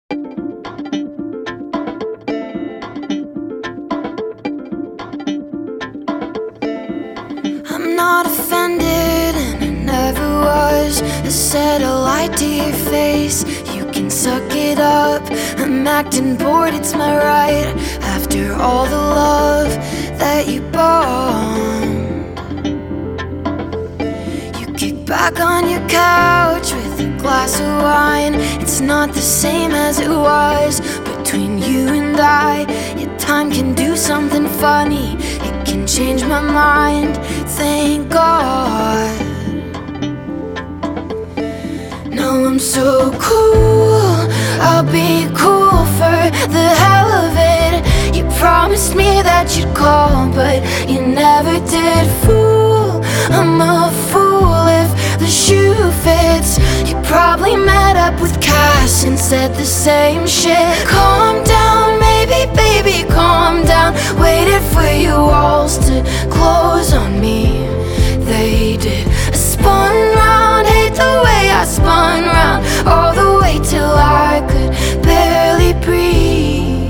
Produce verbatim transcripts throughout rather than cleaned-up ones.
I'm not offended, and I never was. I said a lie to your face, you can suck it up. I'm acting bored, it's my right, after all the love that you bombed. You kick back on your couch with a glass of wine. It's not the same as it was between you and I. Yet time can do something funny, it can change my mind, thank God. Now I'm so cool, I'll be cool for the hell of it. You promised me that you'd call, but you never did. Fool, I'm a fool if the shoe fits. You probably met up with Cass and said the same shit. Calm down, maybe, baby, calm down. Waited for your walls to close on me, they did. I spun round, hate the way I spun round, all the way till I could barely breathe.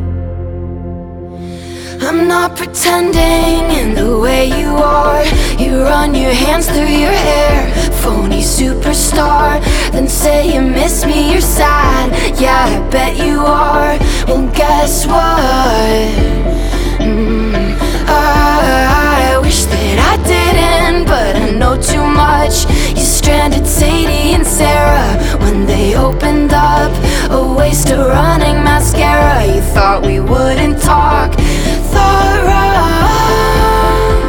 I'm not pretending in the way you are. You run your hands through your hair, phony superstar. Then say you miss me, you're sad, yeah, I bet you are. Well, guess what? Mm, I, I wish that I didn't, but I know too much. You stranded Sadie and Sarah when they opened up a waste of running mascara. You thought we wouldn't talk, thought wrong.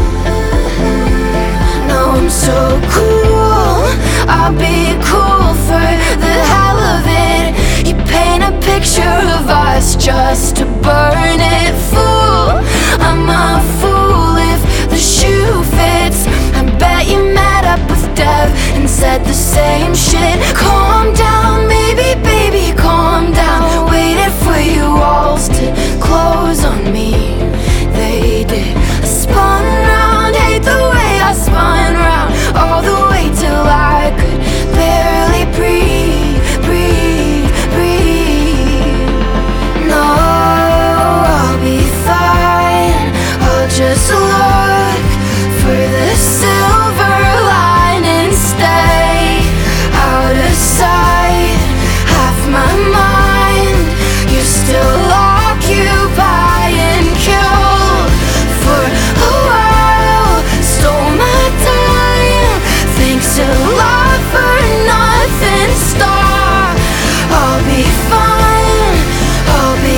Now I'm so cool, I'll be cool for the hell of it. You paint a picture of us just to burn it. Fool, I'm a fool if the shoe fits. I bet you met up with Dev and said the same shit. Calm down, maybe, baby, calm down. Waited for your walls to close on me, they did. I spun round, hate the way I spun round, all the way till I could barely breathe, breathe, breathe. No, I'll be fine, I'll just look for the silver lining, stay out of sight. Half my mind, you're still occupying, killed for a while, stole my time. Thanks a lot for nothing, star. I'll be fine, I'll be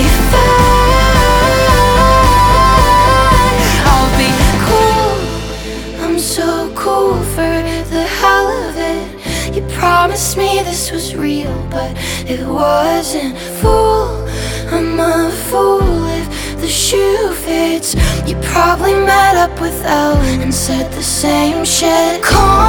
fine, I'll be cool. I'm so cool for the hell of it. You promised me this was real, but it wasn't. Fool, I'm a fool if the shoe fits. You probably met up with Ellen and said the same shit. Calm